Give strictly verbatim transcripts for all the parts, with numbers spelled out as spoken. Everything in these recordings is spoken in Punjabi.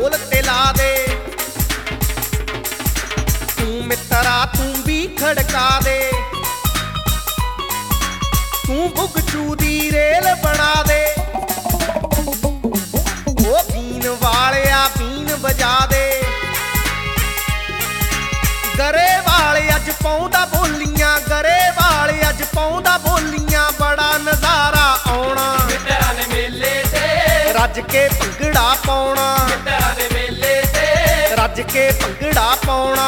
ਢੋਲ ਤੇ ਲਾ ਦੇ। ਤੂੰ ਮਿੱਤਰਾ ਤੂੰ ਵੀ ਖੜਕਾ ਦੇ, ਤੂੰ ਬੁਗਚੂ ਦੀ ਰੇਲ ਬਣਾ ਦੇ। ਉਹ ਪੀਣ ਵਾਲਿਆ ਪੀਣ ਵਜਾ ਦੇ। ਗਰੇ ਵਾਲੇ ਅੱਜ ਪਾਉਂਦਾ ਬੋਲੀਆਂ, ਗਰੇ ਵਾਲੇ ਅੱਜ ਪਾਉਂਦਾ ਬੋਲੀਆਂ, ਬੜਾ ਨਜ਼ਾਰਾ ਆਉਣਾ ਮਿੱਤਰਾਂ ਦੇ ਮੇਲੇ ਤੇ, ਰੱਜ ਕੇ ਭੰਗੜਾ ਪਾਉਣਾ। ਮਿੱਤਰਾਂ ਦੇ ਮੇਲੇ ਤੇ, ਰੱਜ ਕੇ ਭੰਗੜਾ ਪਾਉਣਾ।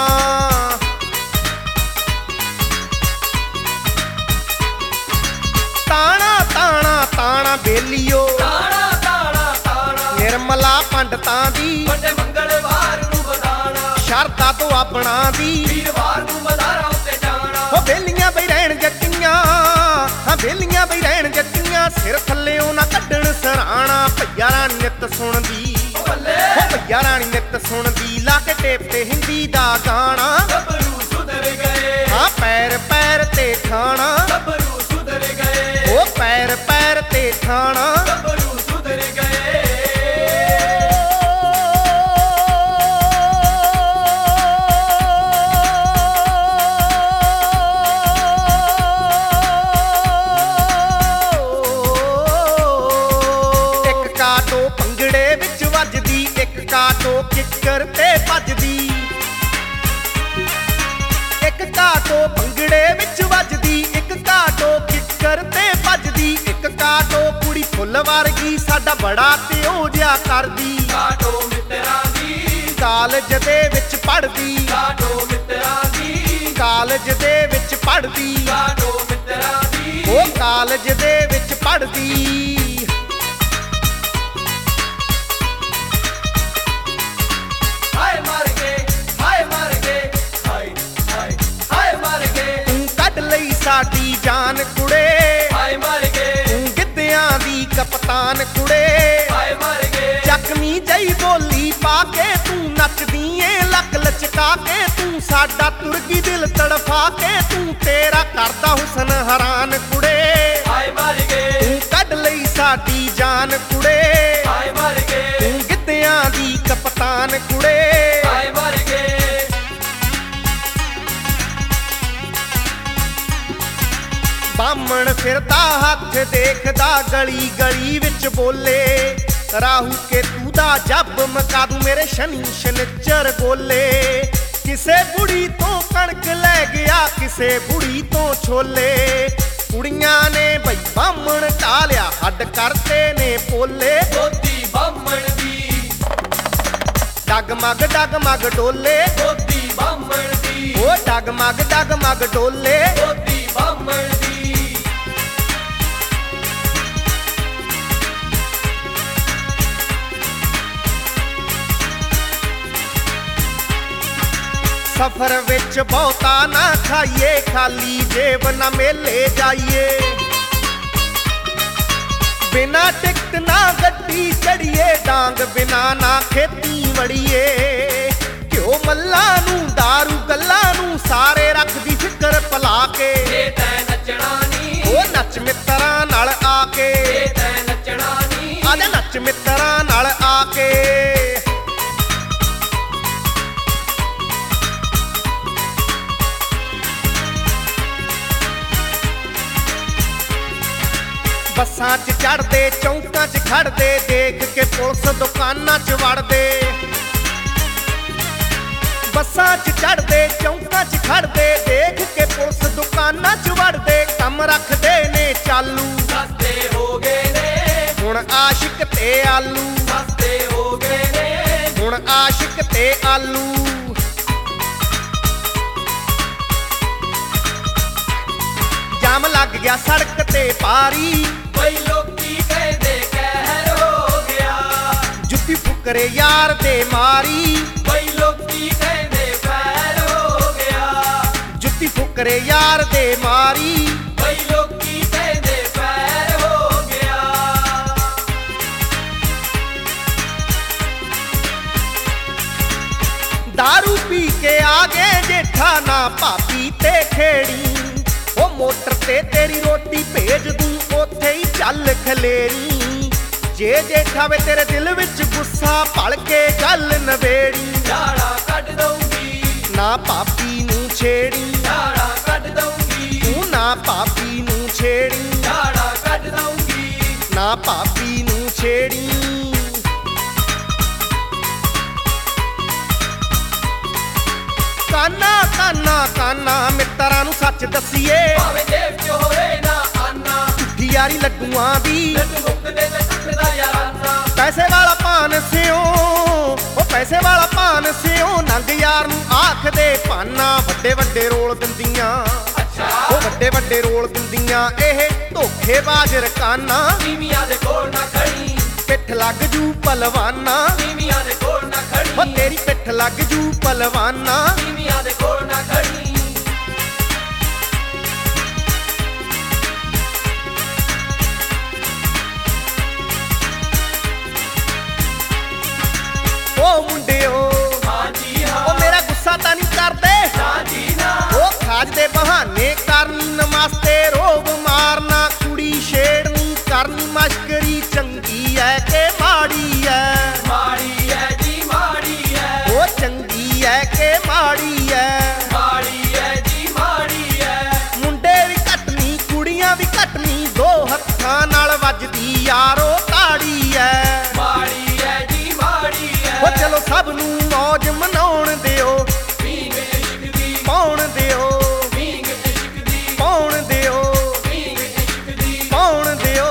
ਤਾਣਾ ਤਾਣਾ ਤਾਣਾ ਬੇਲੀਓ, ਤਾਣਾ ਤਾਣਾ ਤਾਣਾ ਨਿਰਮਲਾ ਪੰਡਤਾਂ ਦੀ, ਵੱਡੇ ਮੰਗਲਵਾਰ ਨੂੰ ਵਧਾਣਾ, ਸ਼ਰਧਾ ਤੋਂ ਆਪਣਾ ਦੀ। ਵੀਰਵਾਰ ਨੂੰ ਮਦਾਰਾਂ ਉੱਤੇ ਜਾਣਾ। ਉਹ ਬੇਲੀਆਂ ਬਈ ਰਹਿਣ ਜੱਟੀਆਂ, ਹਾਂ ਬੇਲੀਆਂ ਬਈ ਰਹਿਣ ਜੱਟੀਆਂ, ਸਿਰ ਥੱਲਿਓ ਨਾ ਕੱਢਣ ਸਰਾਣਾ। ਭਈਆ ਰਾਣੀ ਨਿੱਤ ਸੁਣਦੀ, ਬੱਲੇ ਉਹ ਭਈਆ ਰਾਣੀ ਨਿੱਤ ਸੁਣਦੀ, ਲਾ ਕੇ ਟੇਪ ਤੇ ਹਿੰਦੀ ਦਾ ਗਾਣਾ। ਗੱਭਰੂ ਸੁਧਰ ਗਏ, ਹਾਂ ਪੈਰ ਪੈਰ ਤੇ ਖਾਣਾ, ਗੱਭਰੂ ਸੁਧਰ ਗਏ, ਉਹ ਪੈਰ ਪੈਰ ਤੇ ਖਾਣਾ। ਗੱਭਰੂ ਸੁਧਰ ਗਏ। ਇੱਕ ਕਾਟੋ ਭੰਗੜੇ ਵਿੱਚ ਵੱਜਦੀ, ਇੱਕ ਕਾਟੋ ਕਿੱਕਰ ਤੇ ਭੱਜਦੀ। ਇੱਕ ਕਾਟੋ ਭੰਗੜੇ ਵਿੱਚ ਵੱਜਦੀ, ਇੱਕ ਕਾਟੋ ਕਿੱਕਰ ਤੇ ਭੱਜਦੀ। ਇੱਕ ਕਾਟੋ ਕੁੜੀ ਫੁੱਲ ਵਰਗੀ ਸਾਡਾ ਬੜਾ ਤਿਉ ਜਿਹਾ ਕਰਦੀ। ਕਾਟੋ ਮਿੱਤਰਾਂ ਦੀ, ਕਾਲਜ ਦੇ ਵਿੱਚ ਪੜ੍ਹਦੀ, ਕਾਟੋ ਮਿੱਤਰਾਂ ਦੀ, ਕਾਲਜ ਦੇ ਵਿੱਚ ਪੜ੍ਹਦੀ, ਕਾਟੋ ਮਿੱਤਰਾਂ ਦੀ। ਉਹ ਕਾਲਜ ਦੇ ਵਿੱਚ ਪੜ੍ਹਦੀ। ਹਾਏ ਮਰ ਗਏ, ਹਾਏ ਮਰ ਗਏ, ਹਾਏ ਹਾਏ ਹਾਏ ਮਰ ਗਏ, ਤੂੰ ਕੱਢ ਲਈ ਸਾਡੀ ਜਾਨ ਕੁੜੇ, ਹਾਏ ਮਰ ਗਏ, ਤੂੰ ਗਿੱਧਿਆਂ ਦੀ ਕਪਤਾਨ ਕੁੜੇ। ਹਾਏ ਮਰ ਗਏ, ਜ਼ਖਮੀ ਜਈ ਬੋਲੀ ਪਾ ਕੇ ਤੂੰ ਨੱਚਦੀ ਏ ਲੱਕ ਲਚਕਾ ਕੇ। ਤੂੰ ਸਾਡਾ ਤੁਰਗੀ ਦਿਲ ਤੜਫਾ ਕੇ, ਤੂੰ ਤੇਰਾ ਕਰਦਾ ਹੁਸਨ ਹੈਰਾਨ ਕੁੜੇ। ਹਾਏ ਮਰ ਗਏ, ਤੂੰ ਕੱਢ ਲਈ ਸਾਡੀ ਜਾਨ ਕੁੜੇ, ਹਾਏ ਮਰ ਗਏ, ਤੂੰ ਗਿੱਧਿਆਂ ਦੀ ਕਪਤਾਨ ਕੁੜੇ। ਹਾਏ ਮਰ ਗਏ। ਬਾਹਮਣ ਫਿਰਦਾ ਹੱਥ ਦੇਖਦਾ ਗਲੀ ਗਲੀ ਵਿੱਚ ਬੋਲੇ, ਰਾਹੂ ਕੇ ਤੂੰ ਦਾ ਜੱਬ ਮਕਾ ਦੂੰ ਮੇਰੇ ਸ਼ਨੀ ਸ਼ਨਿਚਰ ਬੋਲੇ। ਕਿਸੇ ਬੁੜੀ ਤੋਂ ਕਣਕ ਲੈ ਗਿਆ, ਕਿਸੇ ਬੁੜੀ ਤੋਂ ਛੋਲੇ। ਕੁੜੀਆਂ ਨੇ ਬਈ ਬਾਹਮਣ ਢਾਲਿਆ, ਹੱਡ ਕਰਤੇ ਨੇ ਪੋਲੇ। ਗੋਦੀ ਬਾਹਮਣ ਦੀ, ਡਗਮਗ ਡਗਮਗ ਡੋਲੇ, ਗੋਦੀ ਬਾਹਮਣ ਦੀ, ਉਹ ਡਗਮਗ ਡਗਮਗ ਡੋਲੇ। ਗੋਦੀ ਬਾਹਮਣ ਦੀ। ਸਫ਼ਰ ਵਿੱਚ ਬਹੁਤਾ ਨਾ ਖਾਈਏ, ਖਾਲੀ ਜੇਬ ਨਾ ਮੇਲੇ ਜਾਈਏ। ਬਿਨਾ ਟਿਕਟ ਨਾ ਗੱਡੀ ਚੜੀਏ, ਡਾਂਗ ਬਿਨਾ ਨਾ ਖੇਤੀ ਵੜੀਏ। ਘਿਓ ਮੱਲਾਂ ਨੂੰ ਦਾਰੂ ਗੱਲਾਂ ਨੂੰ ਸਾਰੇ ਰੱਖਦੀ ਫਿਕਰ ਭਲਾ ਕੇ। ਇਹ ਤੈਂ ਨੱਚਣਾ ਨੀ, ਉਹ ਨੱਚ ਮਿੱਤਰਾਂ ਨਾਲ ਆ ਕੇ, ਇਹ ਤੈਂ ਨੱਚਣਾ ਨੀ, ਆਜਾ ਨੱਚ ਮਿੱਤਰਾਂ ਨਾਲ ਆ ਕੇ। ਬੱਸਾਂ 'ਚ ਚੜ੍ਹਦੇ ਚੌਂਕਾਂ 'ਚ ਖੜਦੇ, ਦੇਖ ਕੇ ਪੁਲਿਸ ਦੁਕਾਨਾਂ 'ਚ ਵੜਦੇ। ਬੱਸਾਂ 'ਚ ਚੜ੍ਹਦੇ ਚੌਂਕਾਂ 'ਚ ਖੜਦੇ, ਦੇਖ ਕੇ ਪੁਲਿਸ ਦੁਕਾਨਾਂ 'ਚ ਵੜਦੇ। ਕੰਮ ਰੱਖਦੇ ਨੇ ਚਾਲੂ, ਸਸਤੇ ਹੋ ਗਏ ਨੇ, ਹੁਣ ਆਸ਼ਿਕ ਤੇ ਆਲੂ। ਸਸਤੇ ਹੋ ਗਏ ਨੇ, ਹੁਣ ਆਸ਼ਿਕ ਤੇ ਆਲੂ। ਜਾਮ ਲੱਗ ਗਿਆ ਸੜਕ ਤੇ ਭਾਰੀ, ਬਈ ਲੋਕੀ ਕਹਿੰਦੇ ਕਹਿਰ ਹੋ ਗਿਆ। ਜੁੱਤੀ ਫੁਕਰੇ ਯਾਰ ਦੇ ਮਾਰੀ, ਬਈ ਲੋਕੀ ਕਹਿੰਦੇ ਕਹਿਰ ਹੋ ਗਿਆ। ਜੁੱਤੀ ਫੁਕਰੇ ਯਾਰ ਦੇ ਮਾਰੀ। ਬਈ ਲੋਕੀ ਕਹਿੰਦੇ ਕਹਿਰ ਹੋ ਗਿਆ। दारू पी के आ गए जेठा ना भाभी ते खेड़ी, ओ मोटर ते तेरी रोटी भेज दूं ओथे ही चल खलेरी। ਜੇ ਜੇਠਾ ਵੇ ਤੇਰੇ ਦਿਲ ਵਿੱਚ ਗੁੱਸਾ ਭਲ ਕੇ ਗੱਲ ਨਵੇੜੀ ਝਾੜਾ ਕੱਢ ਦਊਂਗੀ ਨਾ ਭਾਬੀ ਨੂੰ ਛੇੜੀ ਝਾੜਾ ਕੱਢ ਦਊਂਗੀ ਤੂੰ ਨਾ ਭਾਬੀ ਨੂੰ ਛੇੜੀ ਝਾੜਾ ਕੱਢ ਦਊਂਗੀ ਨਾ ਭਾਬੀ ਨੂੰ ਛੇੜੀ ਕਾਨਾ ਕਾਨਾ ਕਾਨਾ ਮਿੱਤਰਾਂ ਨੂੰ ਸੱਚ ਦਸੀਏ ਭਾਵੇਂ ਜੇਬ 'ਚ ਹੋਵੇ ਨਾ ਆਨਾ ਝੂਠੀ ਯਾਰੀ ਲੱਡੂਆਂ ਦੀ ਲੱਡੂ ਮੁੱਕਦੇ ਤੇ ਟੁੱਟਦਾ ਯਾਰਾਨਾ ਪੈਸੇ ਵਾਲਾ ਪਾਨ ਸਿਓ ਉਹ ਪੈਸੇ ਵਾਲਾ ਪਾਨ ਸਿਓ ਨੰਗ ਯਾਰ ਨੂੰ ਆਖਦੇ ਪਾਨਾ ਵੱਡੇ ਵੱਡੇ ਰੋਲ ਦਿੰਦੀਆਂ ਅੱਛਾ ਉਹ ਵੱਡੇ ਵੱਡੇ ਰੋਲ ਦਿੰਦੀਆਂ ਇਹ ਧੋਖੇਬਾਜ਼ ਰਕਾਨਾ ਤੀਵੀਆਂ ਦੇ ਕੋਲ ਨਾ ਖੜੀ ਪਿੱਠ ਲੱਗ ਜੂ ਪਲਵਾਨਾ ਤੀਵੀਆਂ ਦੇ ਕੋਲ ਨਾ ਉਹ ਖੜੀ ਤੇਰੀ ਪਿੱਠ ਲੱਗ ਜੂ ਪਲਵਾਨਾ ਤੀਵੀਆਂ ਦੇ ਕੋਲ ਨਾ ਖੜੀ ਉਹ ਮੁੰਡਿਓ ਹਾਂਜੀ ਹਾਂ ਉਹ ਮੇਰਾ ਗੁੱਸਾ ਤਾਂ ਨਹੀਂ ਕਰਦੇ ਨਾ ਜੀ ਨਾ ਉਹ ਖਾਜ ਦੇ ਬਹਾਨੇ ਕਰਨੀ ਨਮਸਤੇ ਰੋਬ ਮਾਰਨਾ ਕੁੜੀ ਛੇੜਨੀ ਕਰਨੀ ਮਸ਼ਕਰੀ ਚੰਗੀ ਐ ਕਿ ਮਾੜੀ ਐ ਮਾੜੀ ਐ ਜੀ ਮਾੜੀ ਐ ਉਹ ਚੰਗੀ ਐ ਕਿ ਮਾੜੀ ਐ ਮਾੜੀ ਐ ਜੀ ਮਾੜੀ ਐ ਮੁੰਡੇ ਵੀ ਘਟਨੀ ਕੁੜੀਆਂ ਵੀ ਘਟਨੀ ਦੋ ਹੱਥਾਂ ਨਾਲ ਵੱਜਦੀ ਯਾਰੋ ਤਾੜੀ ਐ ਮਾੜੀ ਐ ਜੀ ਮਾੜੀ ਐ ਉਹ ਚਲੋ ਸਭ ਨੂੰ ਮੌਜ ਮਨਾਉਣ ਦਿਓ ਪੀਂਗ ਇਸ਼ਕ ਦੀ ਪਾਉਣ ਦਿਓ ਪੀਂਗ ਇਸ਼ਕ ਦੀ ਪਾਉਣ ਦਿਓ ਪੀਂਗ ਇਸ਼ਕ ਦੀ ਪਾਉਣ ਦਿਓ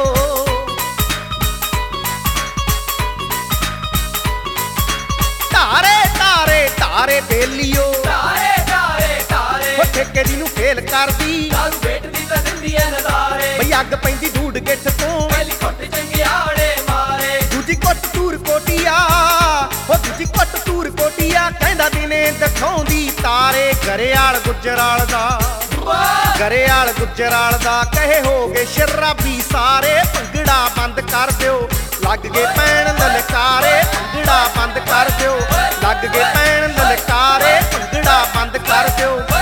ਧਾਰੇ ਧਾਰੇ ਧਾਰੇ ਬੇਲੀਓ ਤਾਰੇ ਤਾਰੇ ਤਾਰੇ ਉਹ ਠੇਕੇ ਦੀ ਨੂੰ ਫੇਲ ਕਰਦੀ ਦਾਰੂ ਵੇਟ ਦੀ ਤਾਂ ਦਿੰਦੀ ਐ ਨਜ਼ਾਰੇ ਬਈ ਅੱਗ ਪੈਂਦੀ ਢੂਡ ਗਿੱਠ ਤੋਂ ਪਹਿਲੀ ਘੁੱਟ ਚੰਗਿਆੜੇ ਮਾਰੇ ਦੂਜੀ ਕੁੱਟ ਤੂਰ ਕੋਟੀਆ ਉਹ ਦੂਜੀ ਕੁੱਟ ਤੂਰ ਕੋਟੀਆ ਕਹਿੰਦਾ ਦਿਨੇ ਦਿਖਾਉਂਦੀ ਤਾਰੇ ਗਰੇਵਾਲ ਗੁੱਜਰਾਲ ਦਾ ਵਾਹ ਗਰੇਵਾਲ ਗੁੱਜਰਾਲ ਦਾ ਕਹੇ ਹੋਗੇ ਸ਼ਰਾਬੀ ਸਾਰੇ ਭੰਗੜਾ ਬੰਦ ਕਰ ਦਿਓ ਲੱਗ ਗਏ ਪੈਣ ਲਲਕਾਰੇ ਭੰਗੜਾ ਬੰਦ ਕਰ ਦਿਓ ਲੱਗ ਗਏ ਪੈਣ ਲਲਕਾਰੇ ਭੰਗੜਾ ਬੰਦ ਕਰ ਦਿਓ